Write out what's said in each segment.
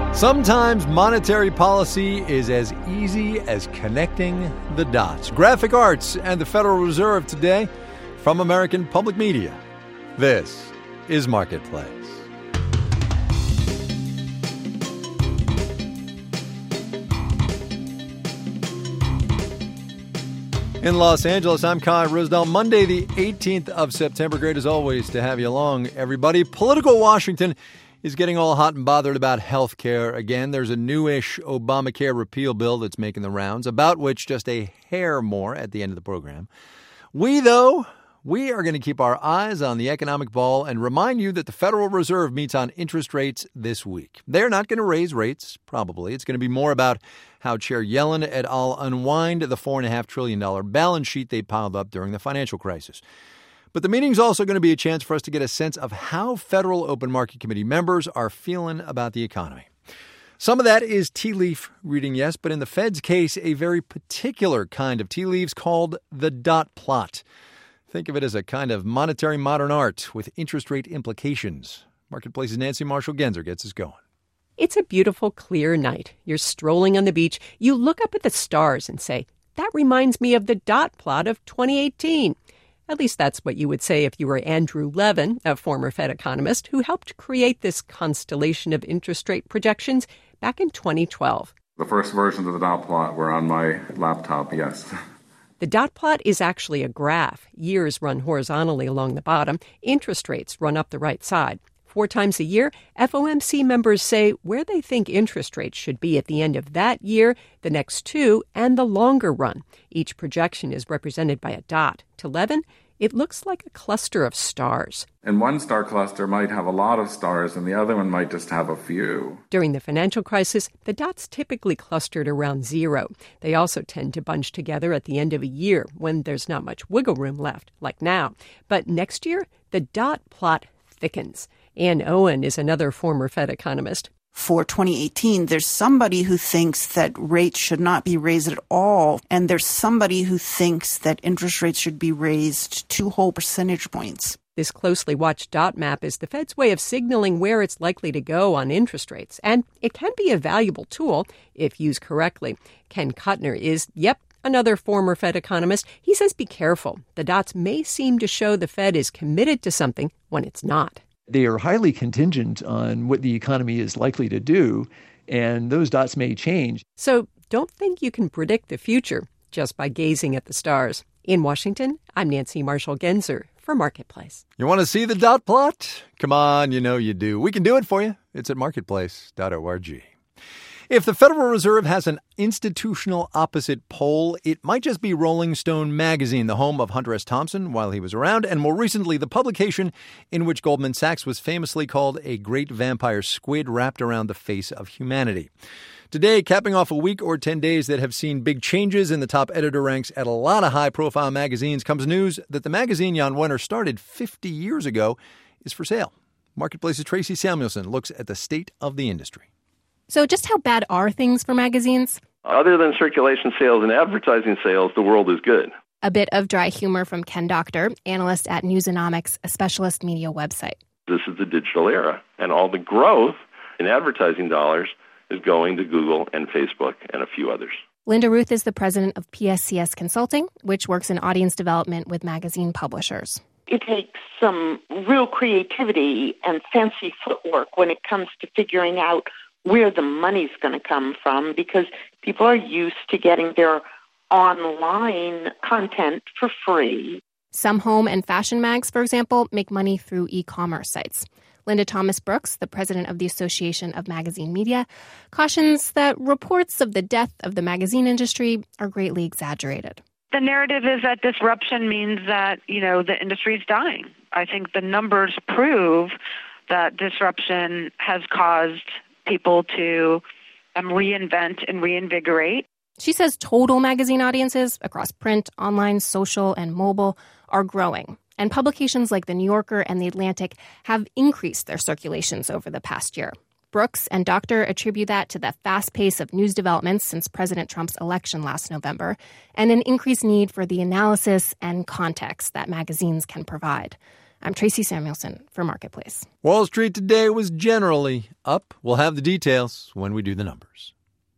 Sometimes monetary policy is as easy as connecting the dots. Graphic arts and the Federal Reserve today from American Public Media. This is Marketplace. In Los Angeles, I'm Kai Ryssdal. Monday, the 18th of September. Great as always to have you along, everybody. Political Washington is getting all hot and bothered about health care again. There's a newish Obamacare repeal bill that's making the rounds, about which just a hair more at the end of the program. We are going to keep our eyes on the economic ball and remind you that the Federal Reserve meets on interest rates this week. They're not going to raise rates, probably. It's going to be more about how Chair Yellen et al. Unwind the $4.5 trillion balance sheet they piled up during the financial crisis. But the meeting's also going to be a chance for us to get a sense of how Federal Open Market Committee members are feeling about the economy. Some of that is tea leaf reading, yes, but in the Fed's case, a very particular kind of tea leaves called the dot plot. Think of it as a kind of monetary modern art with interest rate implications. Marketplace's Nancy Marshall-Genzer gets us going. It's a beautiful, clear night. You're strolling on the beach. You look up at the stars and say, that reminds me of the dot plot of 2018. At least that's what you would say if you were Andrew Levin, a former Fed economist who helped create this constellation of interest rate projections back in 2012. The first versions of the dot plot were on my laptop, yes. The dot plot is actually a graph. Years run horizontally along the bottom. Interest rates run up the right side. 4 times a year, FOMC members say where they think interest rates should be at the end of that year, the next 2, and the longer run. Each projection is represented by a dot. To Levin, it looks like a cluster of stars. And one star cluster might have a lot of stars, and the other one might just have a few. During the financial crisis, the dots typically clustered around 0. They also tend to bunch together at the end of a year when there's not much wiggle room left, like now. But next year, the dot plot thickens. Ann Owen is another former Fed economist. For 2018, there's somebody who thinks that rates should not be raised at all, and there's somebody who thinks that interest rates should be raised 2 whole percentage points. This closely watched dot map is the Fed's way of signaling where it's likely to go on interest rates, and it can be a valuable tool if used correctly. Ken Kuttner is, another former Fed economist. He says be careful. The dots may seem to show the Fed is committed to something when it's not. They are highly contingent on what the economy is likely to do, and those dots may change. So don't think you can predict the future just by gazing at the stars. In Washington, I'm Nancy Marshall-Genzer for Marketplace. You want to see the dot plot? Come on, you know you do. We can do it for you. It's at marketplace.org. If the Federal Reserve has an institutional opposite pole, it might just be Rolling Stone magazine, the home of Hunter S. Thompson while he was around, and more recently, the publication in which Goldman Sachs was famously called a great vampire squid wrapped around the face of humanity. Today, capping off a week or 10 days that have seen big changes in the top editor ranks at a lot of high-profile magazines, comes news that the magazine Jan Wenner started 50 years ago is for sale. Marketplace's Tracy Samuelson looks at the state of the industry. So just how bad are things for magazines? Other than circulation sales and advertising sales, the world is good. A bit of dry humor from Ken Doctor, analyst at Newsonomics, a specialist media website. This is the digital era, and all the growth in advertising dollars is going to Google and Facebook and a few others. Linda Ruth is the president of PSCS Consulting, which works in audience development with magazine publishers. It takes some real creativity and fancy footwork when it comes to figuring out where the money's going to come from, because people are used to getting their online content for free. Some home and fashion mags, for example, make money through e-commerce sites. Linda Thomas Brooks, the president of the Association of Magazine Media, cautions that reports of the death of the magazine industry are greatly exaggerated. The narrative is that disruption means that, the industry is dying. I think the numbers prove that disruption has caused people to reinvent and reinvigorate. She says total magazine audiences across print, online, social, and mobile are growing. And publications like The New Yorker and The Atlantic have increased their circulations over the past year. Brooks and Doctor attribute that to the fast pace of news developments since President Trump's election last November and an increased need for the analysis and context that magazines can provide. I'm Tracy Samuelson for Marketplace. Wall Street today was generally up. We'll have the details when we do the numbers.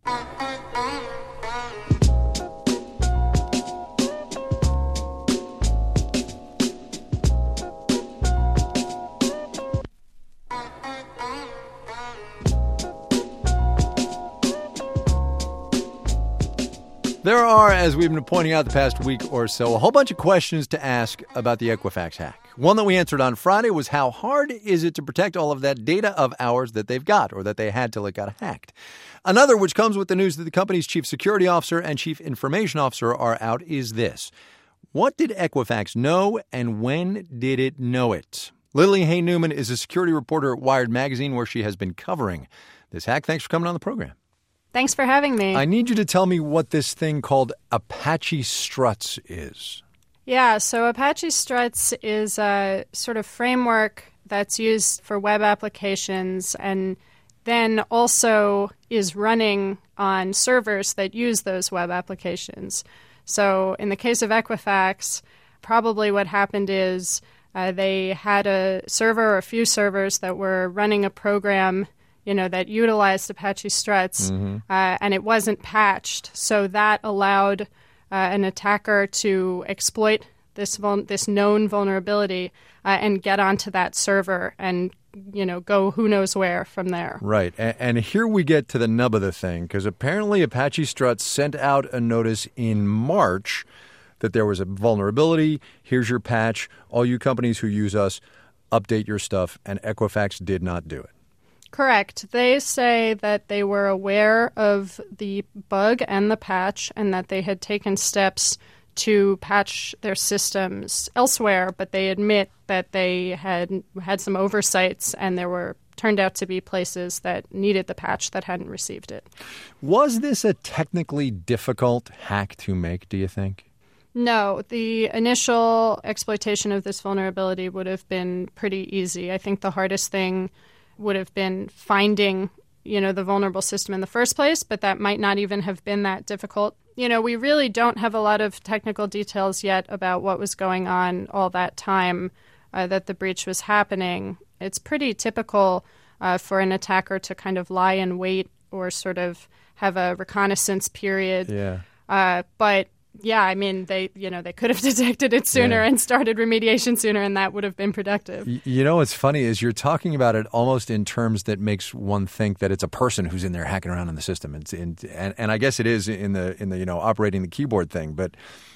There are, as we've been pointing out the past week or so, a whole bunch of questions to ask about the Equifax hack. One that we answered on Friday was how hard is it to protect all of that data of ours that they've got or that they had till it got hacked? Another, which comes with the news that the company's chief security officer and chief information officer are out, is this. What did Equifax know and when did it know it? Lily Hay Newman is a security reporter at Wired Magazine, where she has been covering this hack. Thanks for coming on the program. Thanks for having me. I need you to tell me what this thing called Apache Struts is. Yeah, so Apache Struts is a sort of framework that's used for web applications and then also is running on servers that use those web applications. So in the case of Equifax, probably what happened is they had a server or a few servers that were running a program that utilized Apache Struts, and it wasn't patched. So that allowed an attacker to exploit this known vulnerability and get onto that server and, go who knows where from there. Right. And here we get to the nub of the thing, because apparently Apache Struts sent out a notice in March that there was a vulnerability. Here's your patch. All you companies who use us, update your stuff. And Equifax did not do it. Correct. They say that they were aware of the bug and the patch and that they had taken steps to patch their systems elsewhere, but they admit that they had some oversights and there turned out to be places that needed the patch that hadn't received it. Was this a technically difficult hack to make, do you think? No, the initial exploitation of this vulnerability would have been pretty easy. I think the hardest thing would have been finding, the vulnerable system in the first place, but that might not even have been that difficult. We really don't have a lot of technical details yet about what was going on all that time that the breach was happening. It's pretty typical for an attacker to kind of lie in wait or sort of have a reconnaissance period. Yeah. But yeah, I mean, they could have detected it sooner and started remediation sooner, and that would have been productive. What's funny is you're talking about it almost in terms that makes one think that it's a person who's in there hacking around in the system. And I guess it is in the operating the keyboard thing, but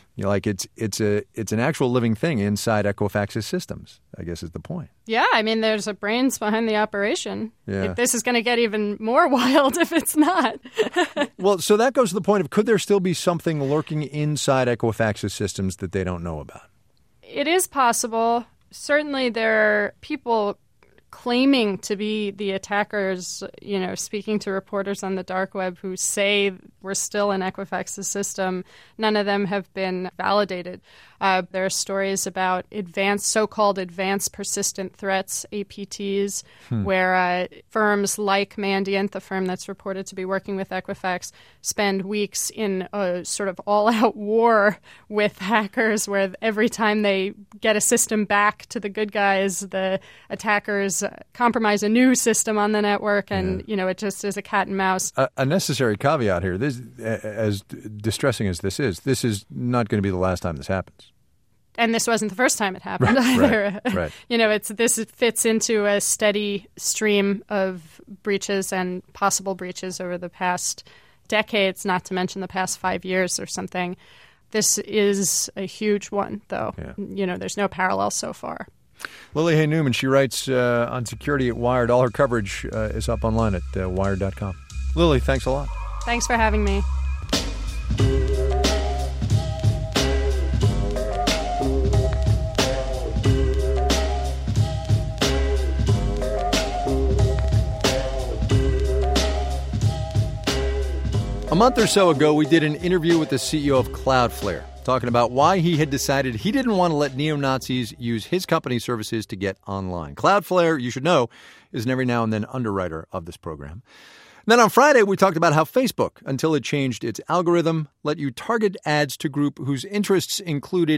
it's an actual living thing inside Equifax's systems, I guess is the point. Yeah, I mean, there's a brains behind the operation. Yeah. This is going to get even more wild if it's not. Well, so that goes to the point of, could there still be something lurking inside Equifax's systems that they don't know about? It is possible. Certainly there are people claiming to be the attackers, speaking to reporters on the dark web who say we're still in Equifax's system. None of them have been validated. There are stories about so-called advanced persistent threats, APTs, where firms like Mandiant, the firm that's reported to be working with Equifax, spend weeks in a sort of all-out war with hackers, where every time they get a system back to the good guys, the attackers compromise a new system on the network, and it just is a cat and mouse. A necessary caveat here: this, as distressing as this is not going to be the last time this happens. And this wasn't the first time it happened either. Right. This fits into a steady stream of breaches and possible breaches over the past decades, not to mention the past 5 years or something. This is a huge one, though. Yeah. There's no parallel so far. Lily Hay Newman, she writes on security at Wired. All her coverage is up online at wired.com. Lily, thanks a lot. Thanks for having me. A month or so ago, we did an interview with the CEO of Cloudflare, talking about why he had decided he didn't want to let neo-Nazis use his company's services to get online. Cloudflare, you should know, is an every now and then underwriter of this program. Then on Friday, we talked about how Facebook, until it changed its algorithm, let you target ads to group whose interests included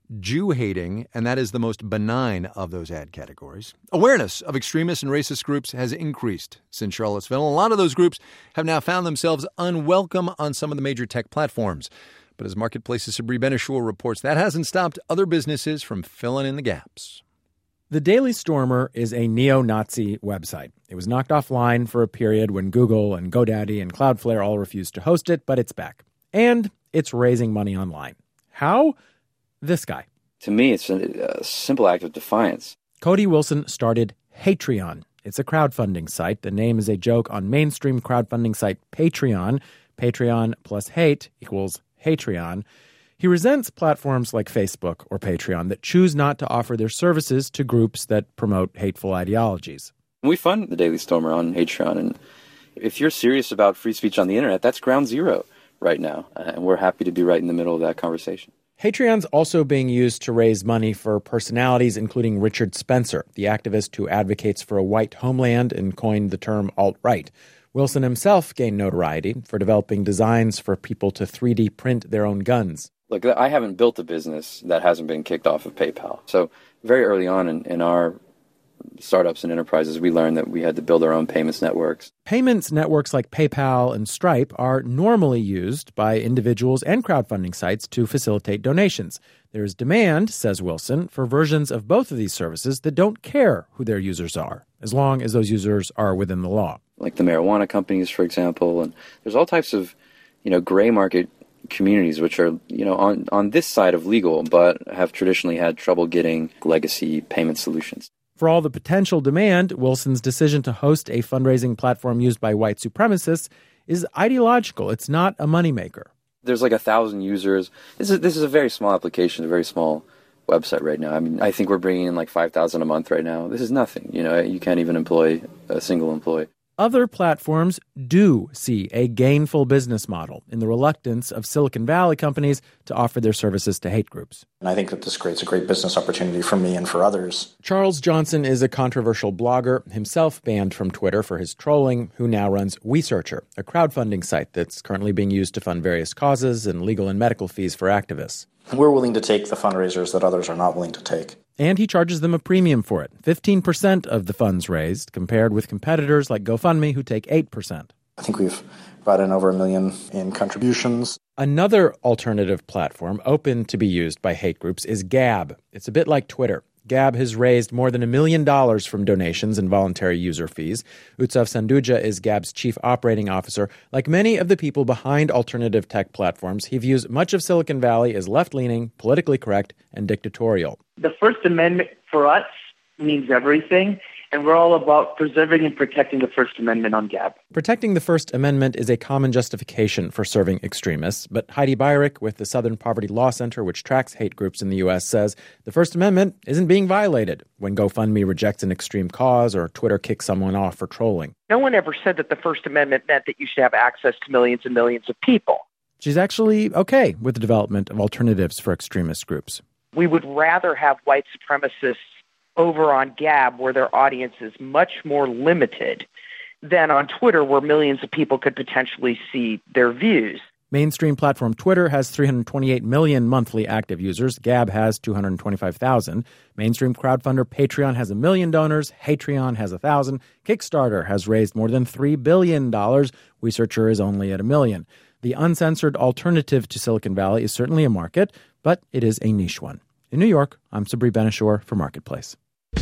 Jew-hating, and that is the most benign of those ad categories. Awareness of extremist and racist groups has increased since Charlottesville. A lot of those groups have now found themselves unwelcome on some of the major tech platforms. But as Marketplace's Sabri Ben-Achour reports, that hasn't stopped other businesses from filling in the gaps. The Daily Stormer is a neo-Nazi website. It was knocked offline for a period when Google and GoDaddy and Cloudflare all refused to host it, but it's back. And it's raising money online. How? This guy. To me, it's a simple act of defiance. Cody Wilson started Hatreon. It's a crowdfunding site. The name is a joke on mainstream crowdfunding site Patreon. Patreon plus hate equals Hatreon. He resents platforms like Facebook or Patreon that choose not to offer their services to groups that promote hateful ideologies. We fund the Daily Stormer on Patreon, and if you're serious about free speech on the internet, that's ground zero right now, and we're happy to be right in the middle of that conversation. Patreon's also being used to raise money for personalities including Richard Spencer, the activist who advocates for a white homeland and coined the term alt-right. Wilson himself gained notoriety for developing designs for people to 3D print their own guns. Look, I haven't built a business that hasn't been kicked off of PayPal. So very early on in our startups and enterprises, we learned that we had to build our own payments networks. Payments networks like PayPal and Stripe are normally used by individuals and crowdfunding sites to facilitate donations. There is demand, says Wilson, for versions of both of these services that don't care who their users are, as long as those users are within the law. Like the marijuana companies, for example, and there's all types of, gray market communities which are, on this side of legal, but have traditionally had trouble getting legacy payment solutions. For all the potential demand, Wilson's decision to host a fundraising platform used by white supremacists is ideological. It's not a moneymaker. There's like 1,000 users. This is a very small application, a very small website right now. I mean, I think we're bringing in like 5,000 a month right now. This is nothing. You can't even employ a single employee. Other platforms do see a gainful business model in the reluctance of Silicon Valley companies to offer their services to hate groups. And I think that this creates a great business opportunity for me and for others. Charles Johnson is a controversial blogger, himself banned from Twitter for his trolling, who now runs WeSearcher, a crowdfunding site that's currently being used to fund various causes and legal and medical fees for activists. We're willing to take the fundraisers that others are not willing to take. And he charges them a premium for it, 15% of the funds raised, compared with competitors like GoFundMe, who take 8%. I think we've brought in over $1 million in contributions. Another alternative platform open to be used by hate groups is Gab. It's a bit like Twitter. Gab has raised more than $1 million from donations and voluntary user fees. Utsav Sanduja is Gab's chief operating officer. Like many of the people behind alternative tech platforms, he views much of Silicon Valley as left-leaning, politically correct, and dictatorial. The First Amendment for us means everything, and we're all about preserving and protecting the First Amendment on Gab. Protecting the First Amendment is a common justification for serving extremists, but Heidi Beirich with the Southern Poverty Law Center, which tracks hate groups in the U.S., says the First Amendment isn't being violated when GoFundMe rejects an extreme cause or Twitter kicks someone off for trolling. No one ever said that the First Amendment meant that you should have access to millions and millions of people. She's actually okay with the development of alternatives for extremist groups. We would rather have white supremacists over on Gab, where their audience is much more limited, than on Twitter, where millions of people could potentially see their views. Mainstream platform Twitter has 328 million monthly active users. Gab has 225,000. Mainstream crowdfunder Patreon has 1 million donors. Hatreon has 1,000. Kickstarter has raised more than $3 billion. WeSearcher is only at 1 million. The uncensored alternative to Silicon Valley is certainly a market, but it is a niche one. In New York, I'm Sabri Ben-Achour for Marketplace.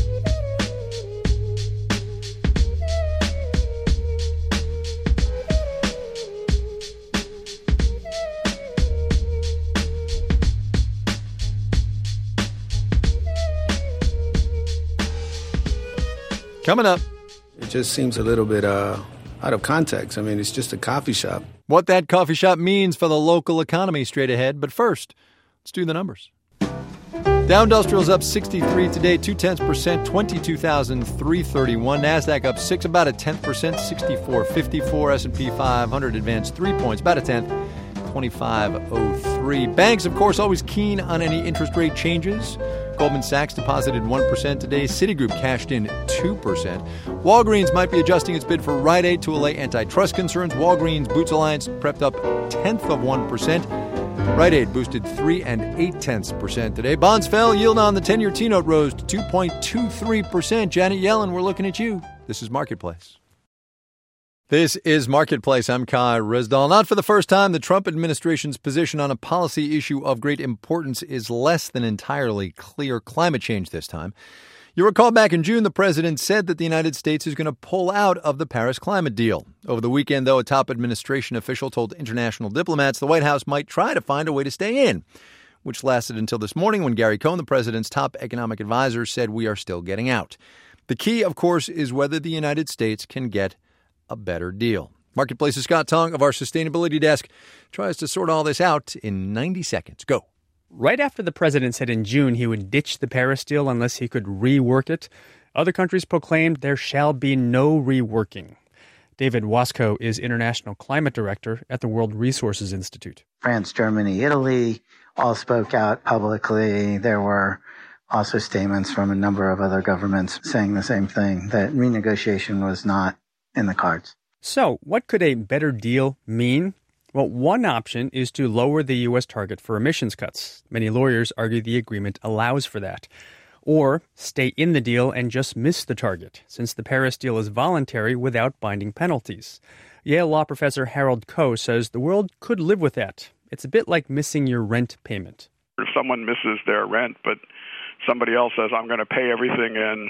Coming up. It just seems a little bit out of context. I mean, it's just a coffee shop. What that coffee shop means for the local economy straight ahead. But first, let's do the numbers. Dow Industrial's up 63 today, 0.2%, 22,331. NASDAQ up 6, about a 10%, 64.54. S&P 500 advanced 3 points, about a 10th, 25.03. Banks, of course, always keen on any interest rate changes. Goldman Sachs deposited 1% today. Citigroup cashed in 2%. Walgreens might be adjusting its bid for Rite Aid to allay antitrust concerns. Walgreens Boots Alliance prepped up 0.1%. Rite Aid boosted 3 8/10% today. Bonds fell. Yield on the 10-year T-note rose to 2.23%. Janet Yellen, we're looking at you. This is Marketplace. This is Marketplace. I'm Kai Ryssdal. Not for the first time, the Trump administration's position on a policy issue of great importance is less than entirely clear. Climate change this time. You recall back in June, the president said that the United States is going to pull out of the Paris climate deal. Over the weekend, though, a top administration official told international diplomats the White House might try to find a way to stay in, which lasted until this morning when Gary Cohn, the president's top economic advisor, said we are still getting out. The key, of course, is whether the United States can get a better deal. Marketplace's Scott Tong of our sustainability desk tries to sort all this out in 90 seconds. Go. Right after the president said in June he would ditch the Paris deal unless he could rework it, other countries proclaimed there shall be no reworking. David Wasco is International Climate Director at the World Resources Institute. France, Germany, Italy all spoke out publicly. There were also statements from a number of other governments saying the same thing, that renegotiation was not in the cards. So, what could a better deal mean? Well, one option is to lower the U.S. target for emissions cuts. Many lawyers argue the agreement allows for that. Or stay in the deal and just miss the target, since the Paris deal is voluntary without binding penalties. Yale law professor Harold Koh says the world could live with that. It's a bit like missing your rent payment. If someone misses their rent, but somebody else says, I'm going to pay everything in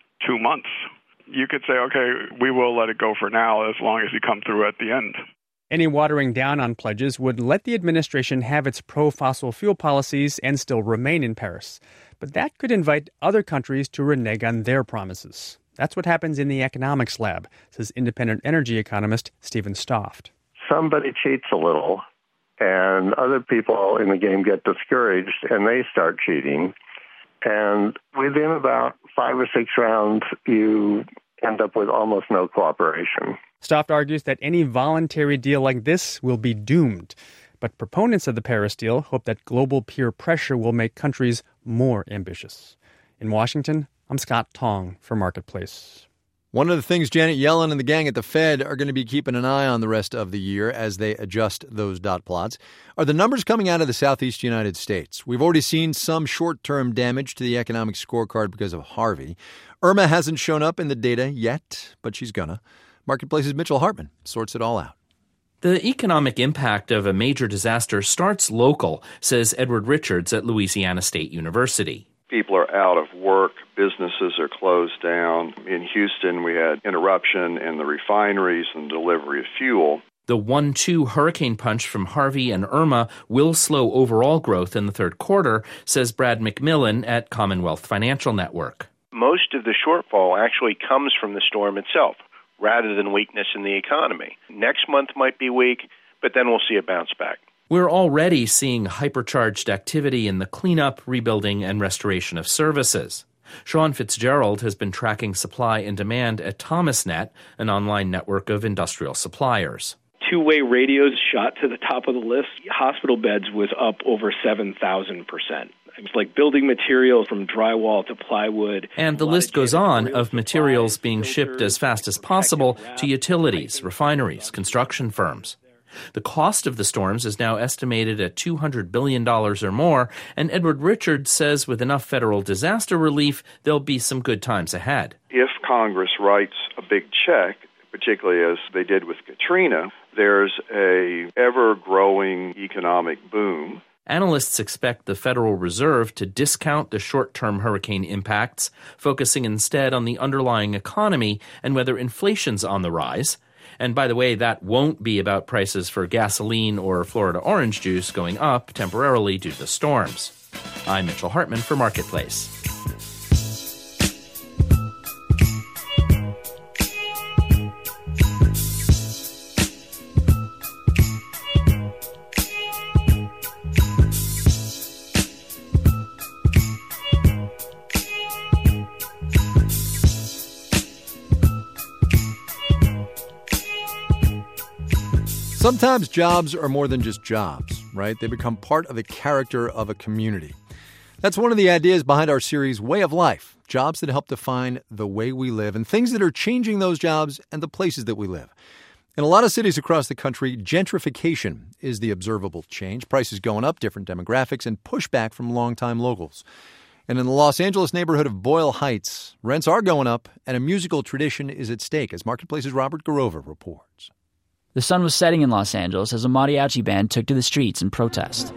2 months, you could say, okay, we will let it go for now as long as you come through at the end. Any watering down on pledges would let the administration have its pro-fossil fuel policies and still remain in Paris. But that could invite other countries to renege on their promises. That's what happens in the economics lab, says independent energy economist Stephen Stoft. Somebody cheats a little, and other people in the game get discouraged, and they start cheating. And within about 5 or 6 rounds, you end up with almost no cooperation. Stoft argues that any voluntary deal like this will be doomed. But proponents of the Paris deal hope that global peer pressure will make countries more ambitious. In Washington, I'm Scott Tong for Marketplace. One of the things Janet Yellen and the gang at the Fed are going to be keeping an eye on the rest of the year as they adjust those dot plots are the numbers coming out of the Southeast United States. We've already seen some short-term damage to the economic scorecard because of Harvey. Irma hasn't shown up in the data yet, but she's gonna. Marketplace's Mitchell Hartman sorts it all out. The economic impact of a major disaster starts local, says Edward Richards at Louisiana State University. People are out of work. Businesses are closed down. In Houston, we had interruption in the refineries and delivery of fuel. The 1-2 hurricane punch from Harvey and Irma will slow overall growth in the third quarter, says Brad McMillan at Commonwealth Financial Network. Most of the shortfall actually comes from the storm itself, rather than weakness in the economy. Next month might be weak, but then we'll see a bounce back. We're already seeing hypercharged activity in the cleanup, rebuilding, and restoration of services. Sean Fitzgerald has been tracking supply and demand at ThomasNet, an online network of industrial suppliers. Two-way radios shot to the top of the list. Hospital beds was up over 7,000%. It's like building materials from drywall to plywood. And the list goes on of materials being shipped as fast as possible to utilities, refineries, construction firms. The cost of the storms is now estimated at $200 billion or more, and Edward Richards says with enough federal disaster relief, there'll be some good times ahead. If Congress writes a big check, particularly as they did with Katrina, there's a ever-growing economic boom. Analysts expect the Federal Reserve to discount the short-term hurricane impacts, focusing instead on the underlying economy and whether inflation's on the rise. And by the way, that won't be about prices for gasoline or Florida orange juice going up temporarily due to the storms. I'm Mitchell Hartman for Marketplace. Sometimes jobs are more than just jobs, right? They become part of the character of a community. That's one of the ideas behind our series, Way of Life, jobs that help define the way we live and things that are changing those jobs and the places that we live. In a lot of cities across the country, gentrification is the observable change. Prices going up, different demographics, and pushback from longtime locals. And in the Los Angeles neighborhood of Boyle Heights, rents are going up, and a musical tradition is at stake, as Marketplace's Robert Garova reports. The sun was setting in Los Angeles as a mariachi band took to the streets in protest.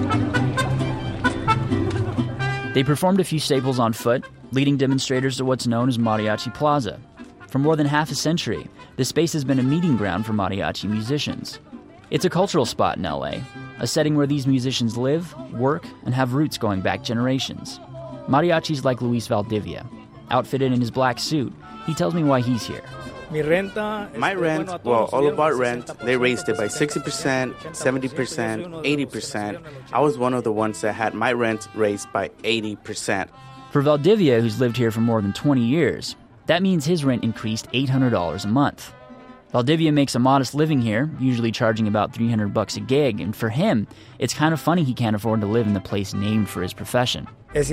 They performed a few staples on foot, leading demonstrators to what's known as Mariachi Plaza. For more than half a century, this space has been a meeting ground for mariachi musicians. It's a cultural spot in LA, a setting where these musicians live, work, and have roots going back generations. Mariachis like Luis Valdivia. Outfitted in his black suit, he tells me why he's here. My rent, well, all of our rent, they raised it by 60%, 70%, 80%. I was one of the ones that had my rent raised by 80%. For Valdivia, who's lived here for more than 20 years, that means his rent increased $800 a month. Valdivia makes a modest living here, usually charging about $300 a gig, and for him, it's kind of funny he can't afford to live in the place named for his profession. It's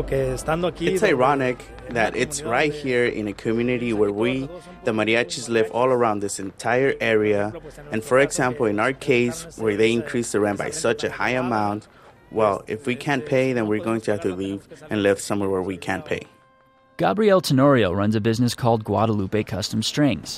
ironic that it's right here in a community where we, the mariachis, live all around this entire area. And for example, in our case, where they increase the rent by such a high amount, well, if we can't pay, then we're going to have to leave and live somewhere where we can't pay. Gabriel Tenorio runs a business called Guadalupe Custom Strings.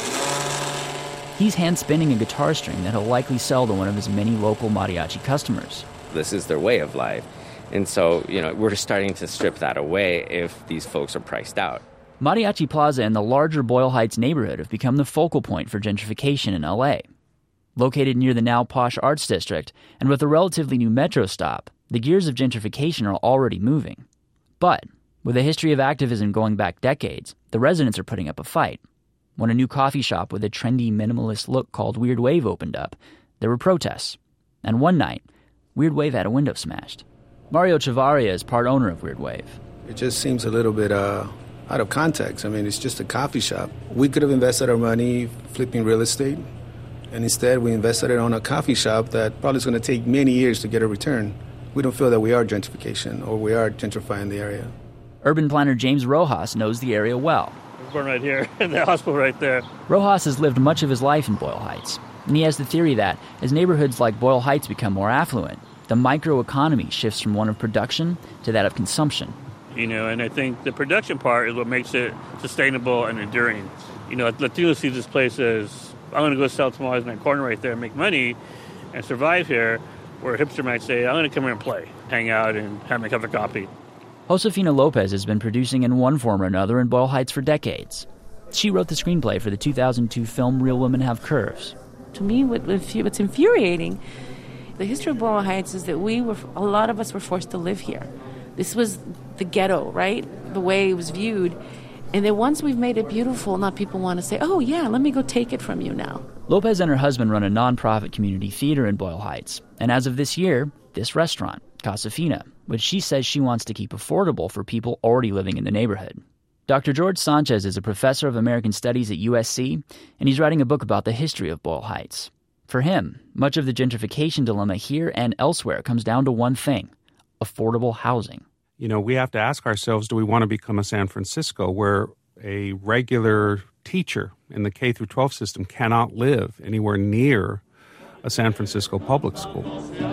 He's hand-spinning a guitar string that he'll likely sell to one of his many local mariachi customers. This is their way of life. And so, we're just starting to strip that away if these folks are priced out. Mariachi Plaza and the larger Boyle Heights neighborhood have become the focal point for gentrification in LA. Located near the now posh Arts District, and with a relatively new metro stop, the gears of gentrification are already moving. But with a history of activism going back decades, the residents are putting up a fight. When a new coffee shop with a trendy minimalist look called Weird Wave opened up, there were protests. And one night, Weird Wave had a window smashed. Mario Chavarria is part owner of Weird Wave. It just seems a little bit out of context. I mean, it's just a coffee shop. We could have invested our money flipping real estate, and instead we invested it on a coffee shop that probably is going to take many years to get a return. We don't feel that we are gentrification or we are gentrifying the area. Urban planner James Rojas knows the area well. I was born right here, in the hospital right there. Rojas has lived much of his life in Boyle Heights, and he has the theory that as neighborhoods like Boyle Heights become more affluent, the microeconomy shifts from one of production to that of consumption. And I think the production part is what makes it sustainable and enduring. Latino sees this place as, I'm going to go sell tamales in that corner right there and make money and survive here, where a hipster might say, I'm going to come here and play, hang out, and have my cup of coffee. Josefina Lopez has been producing in one form or another in Boyle Heights for decades. She wrote the screenplay for the 2002 film Real Women Have Curves. To me, what's infuriating, the history of Boyle Heights is that a lot of us were forced to live here. This was the ghetto, right? The way it was viewed. And then once we've made it beautiful, now people want to say, oh yeah, let me go take it from you now. Lopez and her husband run a nonprofit community theater in Boyle Heights. And as of this year, this restaurant, Casa Fina, which she says she wants to keep affordable for people already living in the neighborhood. Dr. George Sanchez is a professor of American Studies at USC, and he's writing a book about the history of Boyle Heights. For him, much of the gentrification dilemma here and elsewhere comes down to one thing: affordable housing. We have to ask ourselves, do we want to become a San Francisco where a regular teacher in the K-12 system cannot live anywhere near a San Francisco public school?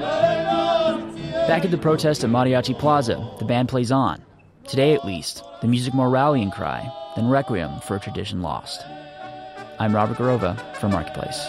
Back at the protest at Mariachi Plaza, the band plays on. Today, at least, the music more rallying cry than requiem for a tradition lost. I'm Robert Garova for Marketplace.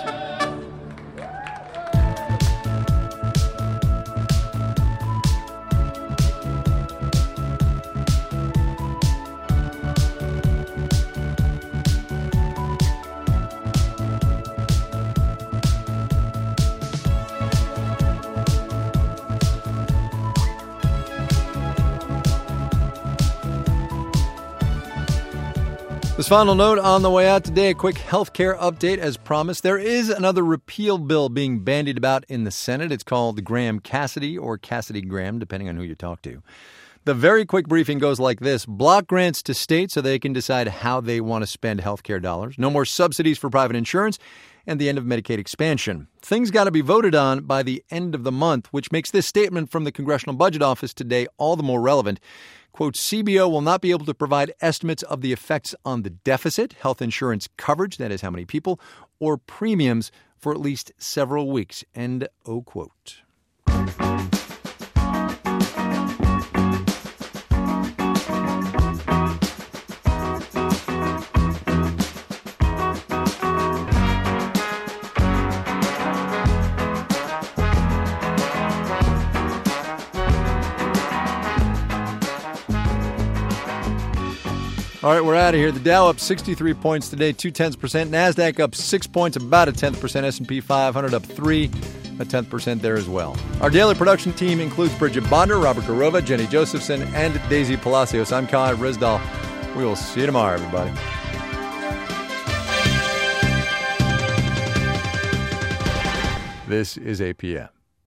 This final note on the way out today, a quick healthcare update as promised. There is another repeal bill being bandied about in the Senate. It's called Graham-Cassidy or Cassidy-Graham, depending on who you talk to. The very quick briefing goes like this. Block grants to states so they can decide how they want to spend healthcare dollars. No more subsidies for private insurance, and the end of Medicaid expansion. Things got to be voted on by the end of the month, which makes this statement from the Congressional Budget Office today all the more relevant. Quote, CBO will not be able to provide estimates of the effects on the deficit, health insurance coverage, that is how many people, or premiums for at least several weeks. End of quote. All right, we're out of here. The Dow up 63 points today, 0.2%. NASDAQ up 6 points, about 0.1%. S&P 500 up 0.3% there as well. Our daily production team includes Bridget Bonder, Robert Garova, Jenny Josephson, and Daisy Palacios. I'm Kai Risdal. We will see you tomorrow, everybody. This is APM.